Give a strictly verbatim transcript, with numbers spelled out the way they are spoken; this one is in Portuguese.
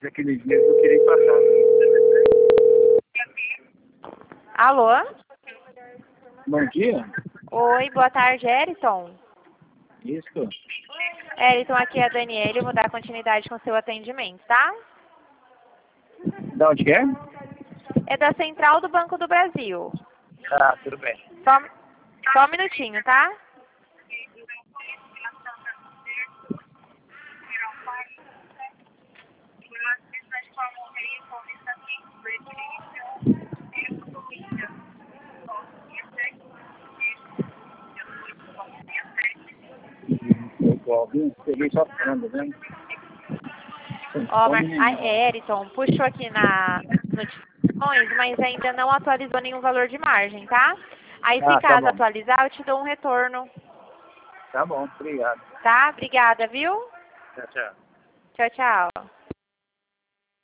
Daquele dia que eu queria ir passar. Alô? Bom dia. Oi, boa tarde, Eriton. Isso. Eriton, aqui é a Daniela, eu vou dar continuidade com o seu atendimento, tá? Da onde que é? É da Central do Banco do Brasil. Ah, tudo bem. Só, só um minutinho, tá? Peguei só falando, né? Ó, Mar... a Eriton puxou aqui na notificações, mas ainda não atualizou nenhum valor de margem, tá? Aí, se Ah, tá caso bom. atualizar, eu te dou um retorno, Tá bom, obrigado. tá? Obrigada, viu? Tchau, tchau. Tchau, tchau.